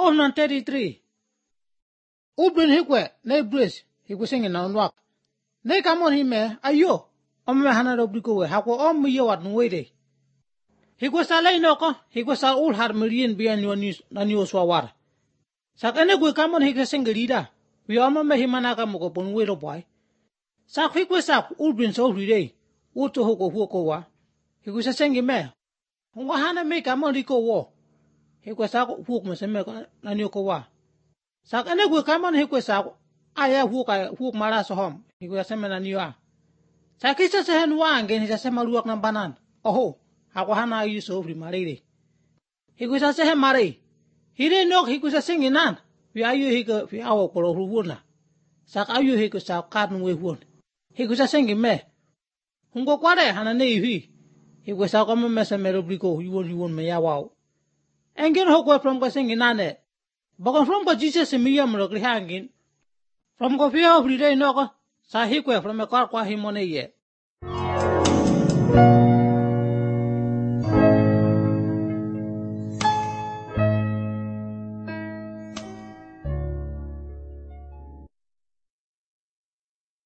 33. Ubrin hikwe ne bris hikwe na unwak. Ne kamon hime ayo. Ome hana robriko we hako yo wat nwede. Hikwe salay noko hikwe sa ul har milien bian na niyo swawar. Sak ene gwe kamon hikwe singerida. We ome himanaka moko pon wero boy. Sak hikwe sak ubrin so ride. Uto huko wa. Hikwe sengi me. Hunga hana me kamon riko wo. Hikwe sak huk meseme na niyo ko wa. Sak ene gwe kamon hikwe sak aya huk mara so hom. Hikwe seme na niyo a. Sak isa sehen wange ni sema luak ng banan. Oho, ako hana ayu so fri marire. Hikwe sa sehen mare. Hire nok hikwe sa singinan. Vi ayu hikwe vi awo kolo ruwuna. Sak ayu hikwe sak kadun we huon. Hikwe sa singi me. Hungo kware hana ne hui. Hikwe sak ome meseme rubriko yuon me ya wow. Engin hokwe from kwa singinane. Bakon from kwa Jesus miyam rokli hangin. From kwa fiya of ride noko. Sa hikwe from a kwa himone ye.